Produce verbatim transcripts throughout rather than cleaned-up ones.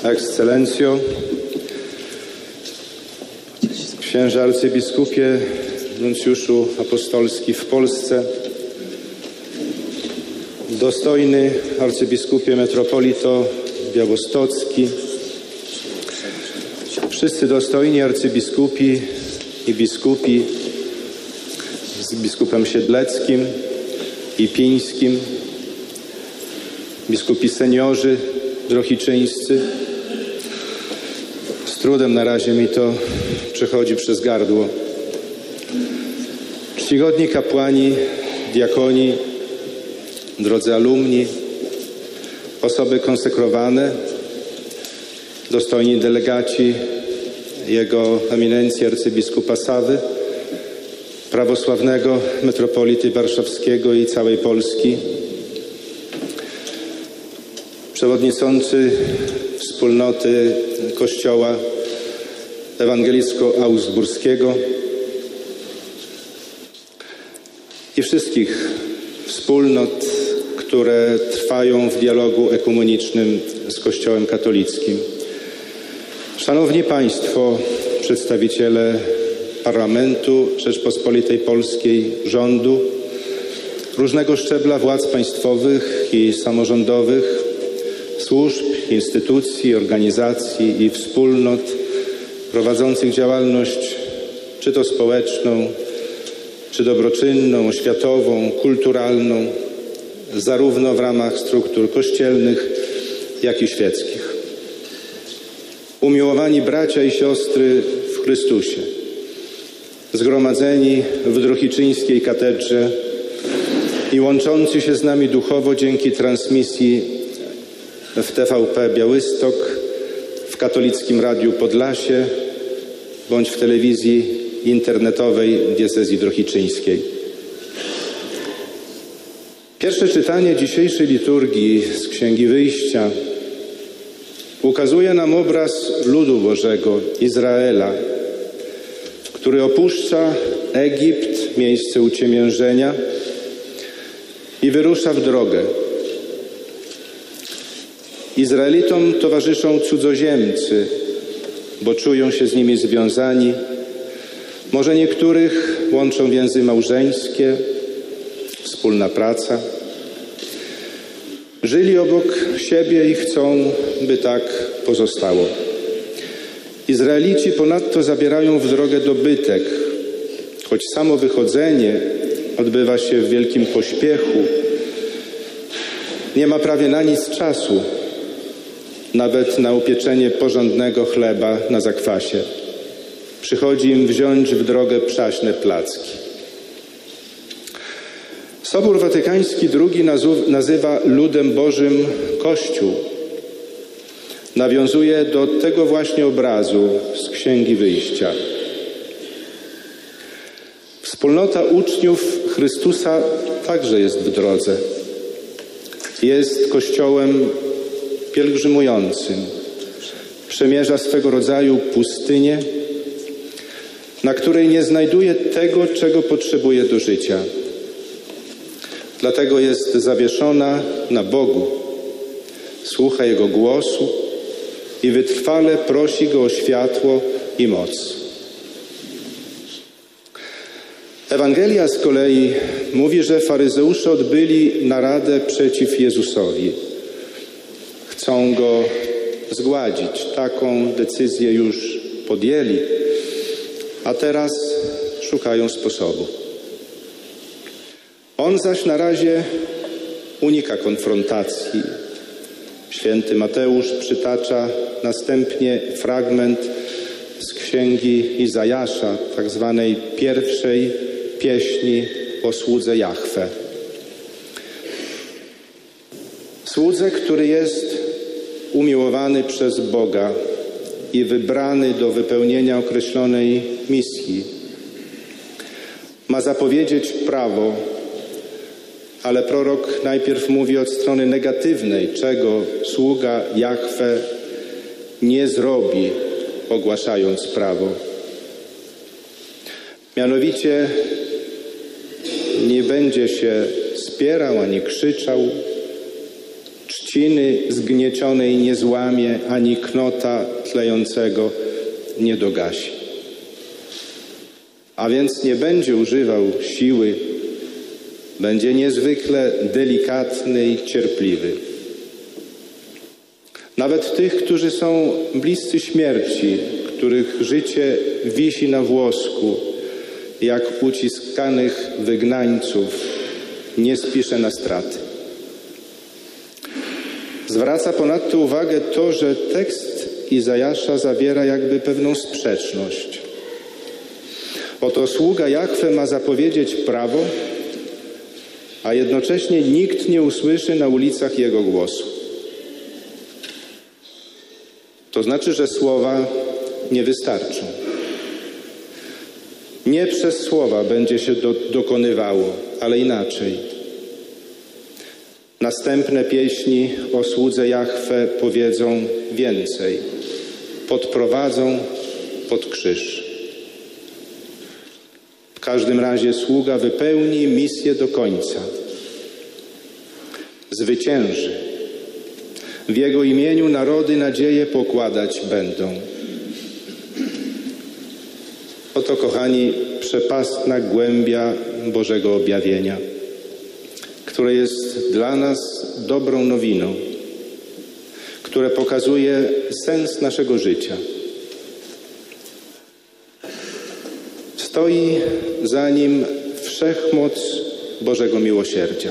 Ekscelencjo, księże arcybiskupie, nuncjuszu apostolski w Polsce, dostojny arcybiskupie metropolito białostocki, wszyscy dostojni arcybiskupi i biskupi z biskupem Siedleckim i Pińskim, biskupi seniorzy drohiczyńscy. Z trudem na razie mi to przechodzi przez gardło. Czcigodni kapłani, diakoni, drodzy alumni, osoby konsekrowane, dostojni delegaci Jego Eminencji arcybiskupa Sawy, prawosławnego metropolity warszawskiego i całej Polski, przewodniczący wspólnoty Kościoła Ewangelicko-Augsburskiego i wszystkich wspólnot, które trwają w dialogu ekumenicznym z Kościołem katolickim. Szanowni Państwo, przedstawiciele Parlamentu Rzeczpospolitej Polskiej, rządu, różnego szczebla władz państwowych i samorządowych, służb, instytucji, organizacji i wspólnot prowadzących działalność czy to społeczną, czy dobroczynną, oświatową, kulturalną, zarówno w ramach struktur kościelnych, jak i świeckich. Umiłowani bracia i siostry w Chrystusie, zgromadzeni w drohiczyńskiej katedrze i łączący się z nami duchowo dzięki transmisji w T V P Białystok, w Katolickim Radiu Podlasie bądź w telewizji internetowej diecezji drohiczyńskiej. Pierwsze czytanie dzisiejszej liturgii z Księgi Wyjścia ukazuje nam obraz ludu Bożego, Izraela, który opuszcza Egipt, miejsce uciemiężenia, i wyrusza w drogę. Izraelitom towarzyszą cudzoziemcy, bo czują się z nimi związani. Może niektórych łączą więzy małżeńskie, wspólna praca. Żyli obok siebie i chcą, by tak pozostało. Izraelici ponadto zabierają w drogę dobytek, choć samo wychodzenie odbywa się w wielkim pośpiechu. Nie ma prawie na nic czasu, nawet na upieczenie porządnego chleba na zakwasie. Przychodzi im wziąć w drogę przaśne placki. Sobór Watykański drugi nazywa ludem Bożym Kościół. Nawiązuje do tego właśnie obrazu z Księgi Wyjścia. Wspólnota uczniów Chrystusa także jest w drodze. Jest Kościołem pielgrzymującym. Przemierza swego rodzaju pustynię, na której nie znajduje tego, czego potrzebuje do życia. Dlatego jest zawieszona na Bogu, słucha Jego głosu i wytrwale prosi Go o światło i moc. Ewangelia z kolei mówi, że faryzeusze odbyli naradę przeciw Jezusowi. Chcą Go zgładzić. Taką decyzję już podjęli, a teraz szukają sposobu. On zaś na razie unika konfrontacji. Święty Mateusz przytacza następnie fragment z Księgi Izajasza, tak zwanej pierwszej pieśni o słudze Jahwe. Słudze, który jest umiłowany przez Boga i wybrany do wypełnienia określonej misji. Ma zapowiedzieć prawo, ale prorok najpierw mówi od strony negatywnej, czego sługa Jahwe nie zrobi, ogłaszając prawo. Mianowicie nie będzie się spierał ani krzyczał, czci trzciny zgniecionej nie złamie, ani knota tlejącego nie dogasi. A więc nie będzie używał siły, będzie niezwykle delikatny i cierpliwy. Nawet tych, którzy są bliscy śmierci, których życie wisi na włosku, jak uciskanych wygnańców, nie spisze na straty. Zwraca ponadto uwagę to, że tekst Izajasza zawiera jakby pewną sprzeczność. Oto sługa Jahwe ma zapowiedzieć prawo, a jednocześnie nikt nie usłyszy na ulicach jego głosu. To znaczy, że słowa nie wystarczą. Nie przez słowa będzie się do, dokonywało, ale inaczej. Następne pieśni o słudze Jahwe powiedzą więcej. Podprowadzą pod krzyż. W każdym razie sługa wypełni misję do końca. Zwycięży. W Jego imieniu narody nadzieję pokładać będą. Oto, kochani, przepastna głębia Bożego objawienia, które jest dla nas dobrą nowiną, które pokazuje sens naszego życia. Stoi za nim wszechmoc Bożego miłosierdzia.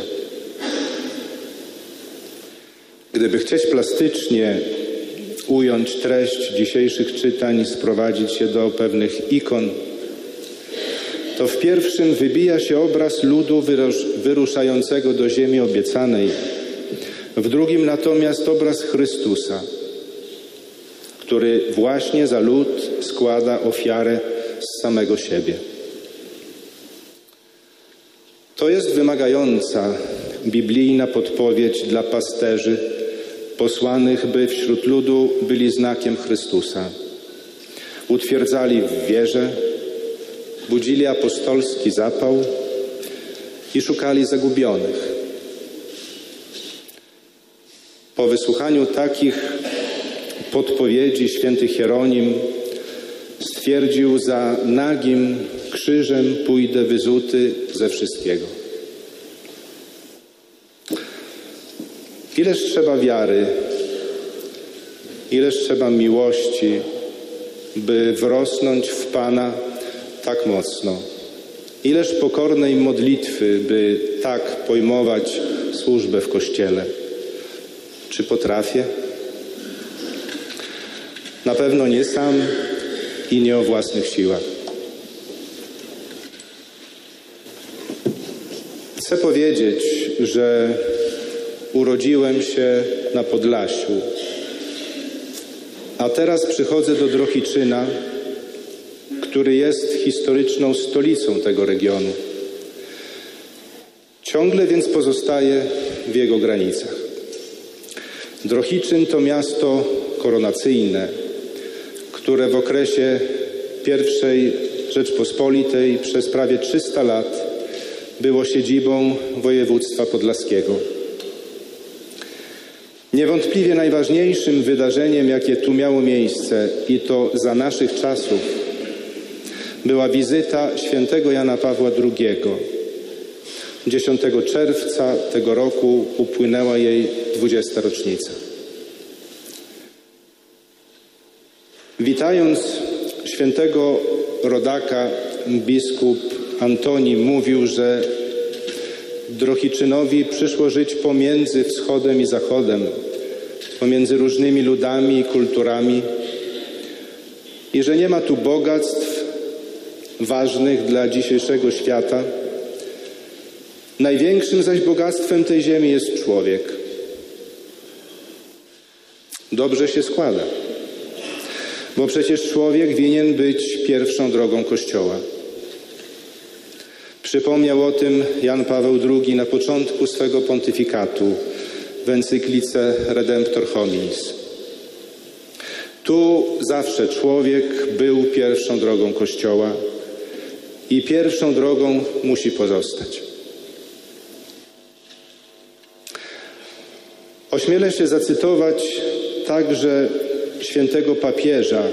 Gdyby chcieć plastycznie ująć treść dzisiejszych czytań, sprowadzić się do pewnych ikon, to w pierwszym wybija się obraz ludu wyruszającego do ziemi obiecanej, w drugim natomiast obraz Chrystusa, który właśnie za lud składa ofiarę z samego siebie. To jest wymagająca biblijna podpowiedź dla pasterzy posłanych, by wśród ludu byli znakiem Chrystusa. Utwierdzali w wierze, budzili apostolski zapał i szukali zagubionych. Po wysłuchaniu takich podpowiedzi święty Hieronim stwierdził: za nagim krzyżem pójdę wyzuty ze wszystkiego. Ileż trzeba wiary, ileż trzeba miłości, by wrosnąć w Pana tak mocno. Ileż pokornej modlitwy, by tak pojmować służbę w Kościele. Czy potrafię? Na pewno nie sam i nie o własnych siłach. Chcę powiedzieć, że urodziłem się na Podlasiu, a teraz przychodzę do Drohiczyna, który jest historyczną stolicą tego regionu. Ciągle więc pozostaje w jego granicach. Drohiczyn to miasto koronacyjne, które w okresie pierwszej Rzeczpospolitej przez prawie trzysta lat było siedzibą województwa podlaskiego. Niewątpliwie najważniejszym wydarzeniem, jakie tu miało miejsce, i to za naszych czasów, była wizyta świętego Jana Pawła drugiego. dziesiątego czerwca tego roku upłynęła jej dwudziesta rocznica. Witając świętego rodaka, biskup Antoni mówił, że Drohiczynowi przyszło żyć pomiędzy wschodem i zachodem, pomiędzy różnymi ludami i kulturami i że nie ma tu bogactw ważnych dla dzisiejszego świata. Największym zaś bogactwem tej ziemi jest człowiek. Dobrze się składa, bo przecież człowiek winien być pierwszą drogą Kościoła. Przypomniał o tym Jan Paweł drugi na początku swego pontyfikatu w encyklice Redemptor Hominis. Tu zawsze człowiek był pierwszą drogą Kościoła i pierwszą drogą musi pozostać. Ośmielę się zacytować także świętego papieża.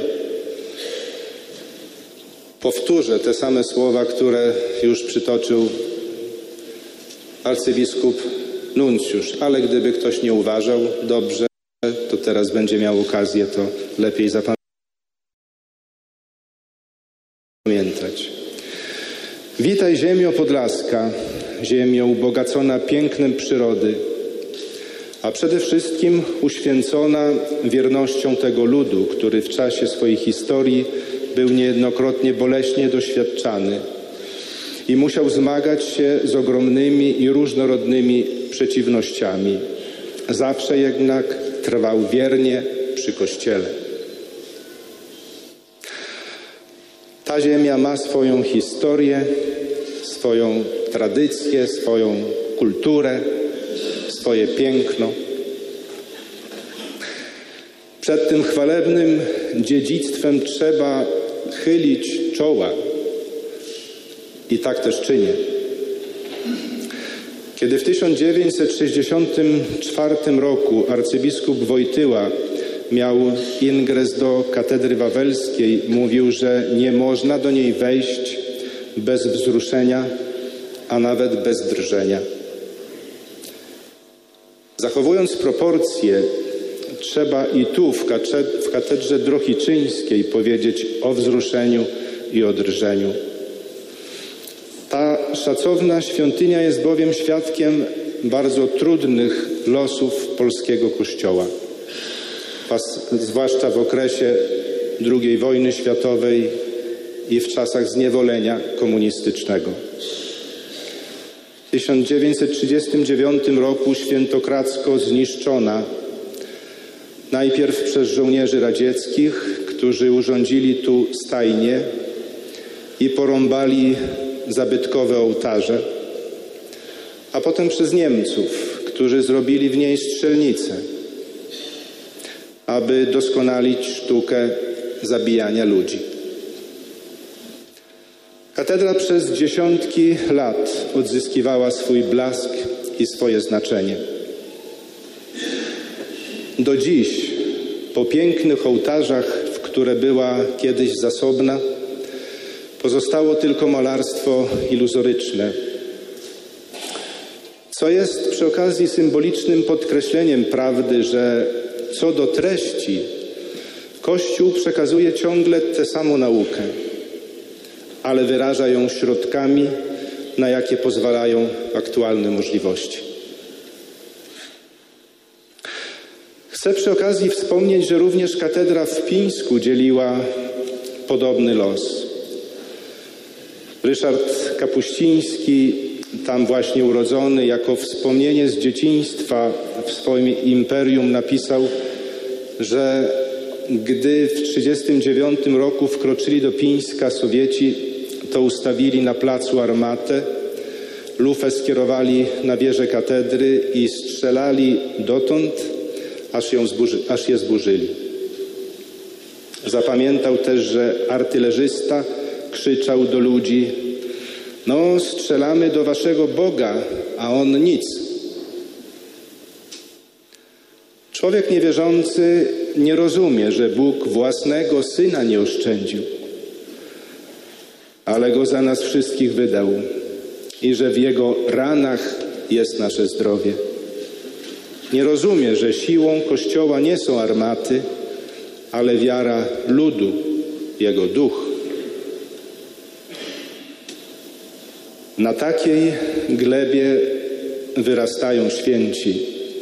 Powtórzę te same słowa, które już przytoczył arcybiskup Nuncjusz, ale gdyby ktoś nie uważał dobrze, to teraz będzie miał okazję to lepiej zapamiętać. Witaj ziemio podlaska, ziemio ubogacona pięknem przyrody, a przede wszystkim uświęcona wiernością tego ludu, który w czasie swojej historii był niejednokrotnie boleśnie doświadczany i musiał zmagać się z ogromnymi i różnorodnymi przeciwnościami. Zawsze jednak trwał wiernie przy Kościele. Ta ziemia ma swoją historię, swoją tradycję, swoją kulturę, swoje piękno. Przed tym chwalebnym dziedzictwem trzeba chylić czoła i tak też czynię. Kiedy w tysiąc dziewięćset sześćdziesiątym czwartym roku arcybiskup Wojtyła miał ingres do katedry wawelskiej, mówił, że nie można do niej wejść bez wzruszenia, a nawet bez drżenia. Zachowując proporcje, trzeba i tu w katedrze drohiczyńskiej powiedzieć o wzruszeniu i o drżeniu. Ta szacowna świątynia jest bowiem świadkiem bardzo trudnych losów polskiego Kościoła, zwłaszcza w okresie drugiej wojny światowej i w czasach zniewolenia komunistycznego. W tysiąc dziewięćset trzydziestym dziewiątym roku świętokradzko zniszczona najpierw przez żołnierzy radzieckich, którzy urządzili tu stajnie i porąbali zabytkowe ołtarze, a potem przez Niemców, którzy zrobili w niej strzelnicę, aby doskonalić sztukę zabijania ludzi. Katedra przez dziesiątki lat odzyskiwała swój blask i swoje znaczenie. Do dziś, po pięknych ołtarzach, w które była kiedyś zasobna, pozostało tylko malarstwo iluzoryczne, co jest przy okazji symbolicznym podkreśleniem prawdy, że co do treści Kościół przekazuje ciągle tę samą naukę, ale wyraża ją środkami, na jakie pozwalają aktualne możliwości. Chcę przy okazji wspomnieć, że również katedra w Pińsku dzieliła podobny los. Ryszard Kapuściński, tam właśnie urodzony, jako wspomnienie z dzieciństwa w swoim imperium napisał, że gdy w tysiąc dziewięćset trzydziestym dziewiątym roku wkroczyli do Pińska Sowieci, to ustawili na placu armatę, lufę skierowali na wieżę katedry i strzelali dotąd, aż, ją zburzy, aż je zburzyli. Zapamiętał też, że artylerzysta krzyczał do ludzi: no, strzelamy do waszego Boga, a on nic. Człowiek niewierzący nie rozumie, że Bóg własnego Syna nie oszczędził, ale Go za nas wszystkich wydał i że w Jego ranach jest nasze zdrowie. Nie rozumie, że siłą Kościoła nie są armaty, ale wiara ludu, Jego duch. Na takiej glebie wyrastają święci.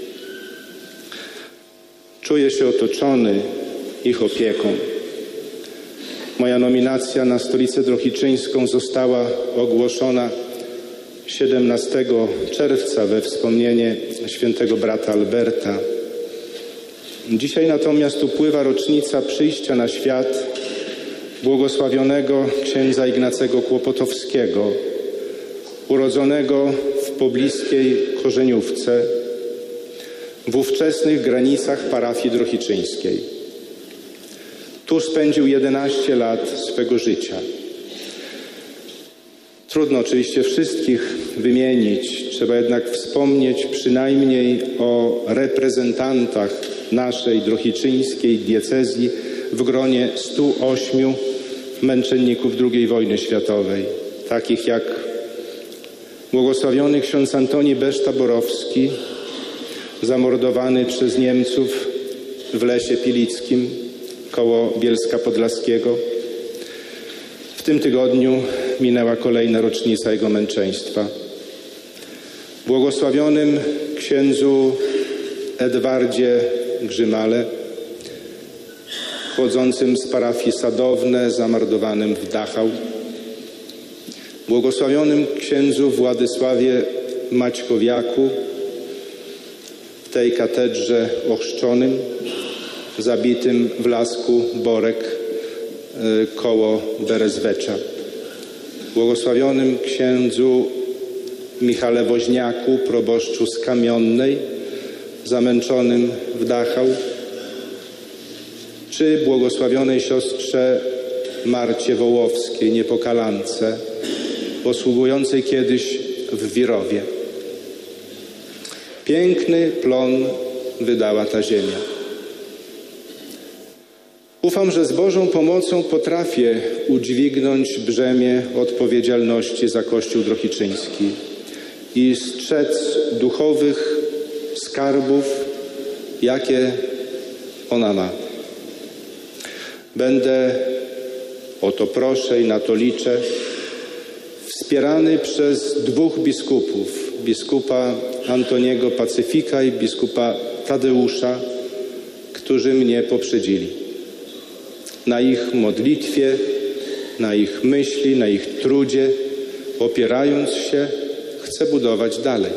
Czuję się otoczony ich opieką. Moja nominacja na Stolicę Drohiczyńską została ogłoszona siedemnastego czerwca we wspomnienie świętego brata Alberta. Dzisiaj natomiast upływa rocznica przyjścia na świat błogosławionego księdza Ignacego Kłopotowskiego, urodzonego w pobliskiej Korzeniówce, w ówczesnych granicach parafii drohiczyńskiej. Tu spędził jedenaście lat swego życia. Trudno oczywiście wszystkich wymienić, trzeba jednak wspomnieć przynajmniej o reprezentantach naszej drohiczyńskiej diecezji w gronie stu ośmiu męczenników drugiej wojny światowej, takich jak błogosławiony ksiądz Antoni Beszta-Borowski, zamordowany przez Niemców w Lesie Pilickim koło Bielska Podlaskiego. W tym tygodniu minęła kolejna rocznica jego męczeństwa. Błogosławionym księdzu Edwardzie Grzymale, pochodzącym z parafii Sadowne, zamordowanym w Dachau. Błogosławionym księdzu Władysławie Maćkowiaku, w tej katedrze ochrzczonym, zabitym w Lasku Borek koło Berezwecza. Błogosławionym księdzu Michale Woźniaku, proboszczu z Kamionnej, zamęczonym w Dachau, czy błogosławionej siostrze Marcie Wołowskiej, niepokalance, posługującej kiedyś w Wirowie. Piękny plon wydała ta ziemia. Ufam, że z Bożą pomocą potrafię udźwignąć brzemię odpowiedzialności za Kościół drohiczyński i strzec duchowych skarbów, jakie ona ma. Będę, o to proszę i na to liczę, wspierany przez dwóch biskupów, biskupa Antoniego Pacyfika i biskupa Tadeusza, którzy mnie poprzedzili. Na ich modlitwie, na ich myśli, na ich trudzie, opierając się, chcę budować dalej.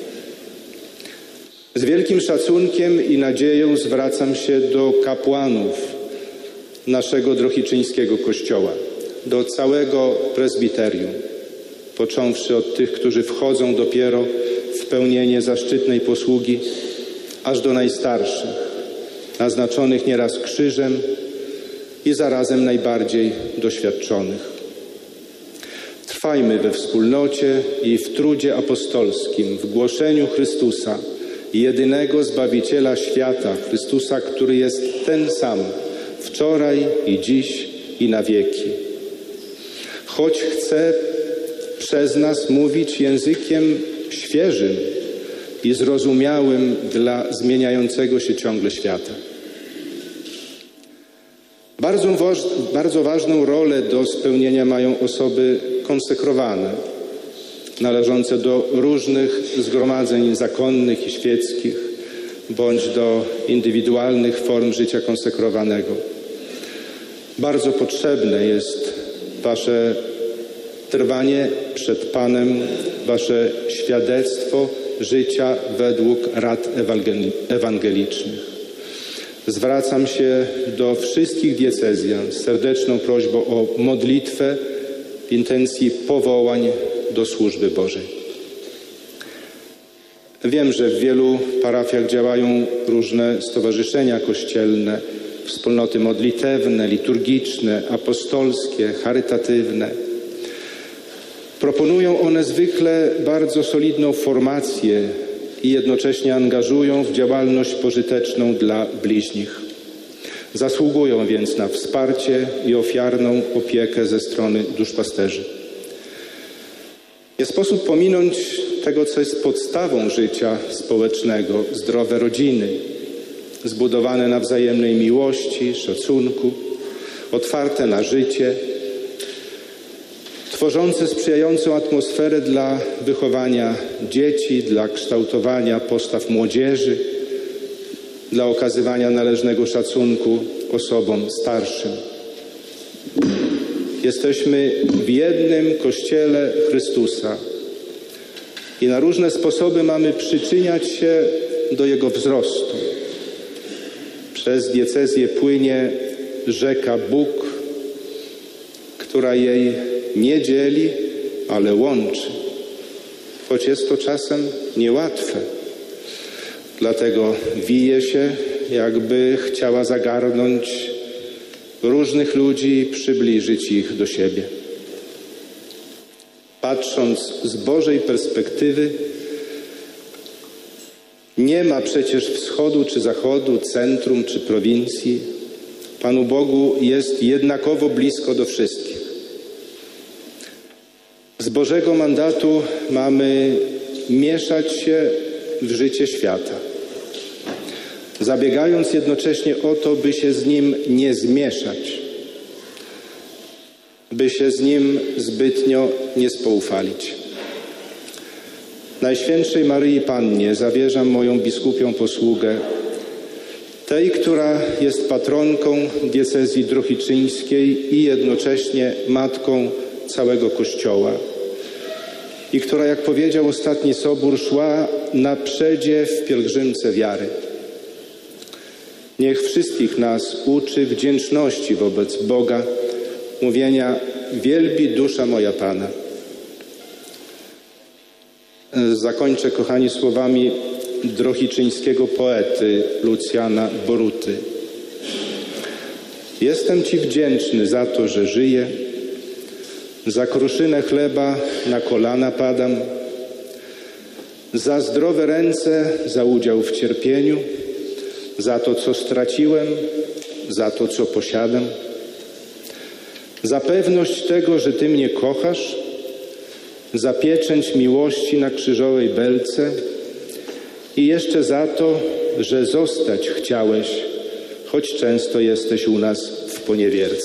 Z wielkim szacunkiem i nadzieją zwracam się do kapłanów naszego drohiczyńskiego Kościoła, do całego prezbiterium, począwszy od tych, którzy wchodzą dopiero w pełnienie zaszczytnej posługi, aż do najstarszych, naznaczonych nieraz krzyżem i zarazem najbardziej doświadczonych. Trwajmy we wspólnocie i w trudzie apostolskim, w głoszeniu Chrystusa, jedynego Zbawiciela świata, Chrystusa, który jest ten sam, wczoraj i dziś i na wieki. Choć chce przez nas mówić językiem świeżym i zrozumiałym dla zmieniającego się ciągle świata. Bardzo, bardzo ważną rolę do spełnienia mają osoby konsekrowane, należące do różnych zgromadzeń zakonnych i świeckich, bądź do indywidualnych form życia konsekrowanego. Bardzo potrzebne jest wasze trwanie przed Panem, wasze świadectwo życia według rad ewangelicznych. Zwracam się do wszystkich diecezjan z serdeczną prośbą o modlitwę w intencji powołań do służby Bożej. Wiem, że w wielu parafiach działają różne stowarzyszenia kościelne, wspólnoty modlitewne, liturgiczne, apostolskie, charytatywne. Proponują one zwykle bardzo solidną formację i jednocześnie angażują w działalność pożyteczną dla bliźnich. Zasługują więc na wsparcie i ofiarną opiekę ze strony duszpasterzy. Nie sposób pominąć tego, co jest podstawą życia społecznego, zdrowe rodziny, zbudowane na wzajemnej miłości, szacunku, otwarte na życie, tworzące sprzyjającą atmosferę dla wychowania dzieci, dla kształtowania postaw młodzieży, dla okazywania należnego szacunku osobom starszym. Jesteśmy w jednym Kościele Chrystusa i na różne sposoby mamy przyczyniać się do Jego wzrostu. Przez diecezję płynie rzeka Bóg, która jej nie dzieli, ale łączy, choć jest to czasem niełatwe. Dlatego wije się, jakby chciała zagarnąć różnych ludzi i przybliżyć ich do siebie. Patrząc z Bożej perspektywy, nie ma przecież wschodu czy zachodu, centrum czy prowincji. Panu Bogu jest jednakowo blisko do wszystkich. Z Bożego mandatu mamy mieszać się w życie świata, zabiegając jednocześnie o to, by się z Nim nie zmieszać, by się z Nim zbytnio nie spoufalić. Najświętszej Maryi Pannie zawierzam moją biskupią posługę, tej, która jest patronką diecezji drohiczyńskiej i jednocześnie matką całego Kościoła i która, jak powiedział ostatni Sobór, szła na przedzie w pielgrzymce wiary. Niech wszystkich nas uczy wdzięczności wobec Boga, mówienia: wielbi dusza moja Pana. Zakończę, kochani, słowami drohiczyńskiego poety Lucjana Boruty. Jestem Ci wdzięczny za to, że żyję, za kruszynę chleba na kolana padam, za zdrowe ręce, za udział w cierpieniu, za to, co straciłem, za to, co posiadam, za pewność tego, że Ty mnie kochasz, za pieczęć miłości na krzyżowej belce i jeszcze za to, że zostać chciałeś, choć często jesteś u nas w poniewierce.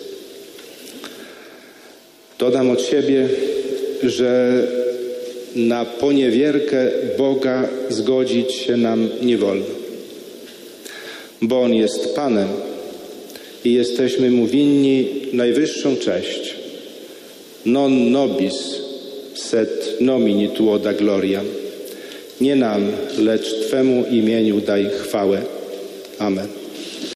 Dodam od siebie, że na poniewierkę Boga zgodzić się nam nie wolno, bo On jest Panem i jesteśmy Mu winni najwyższą cześć. Non nobis sed nomini tuo da gloria. Nie nam, lecz Twemu imieniu daj chwałę. Amen.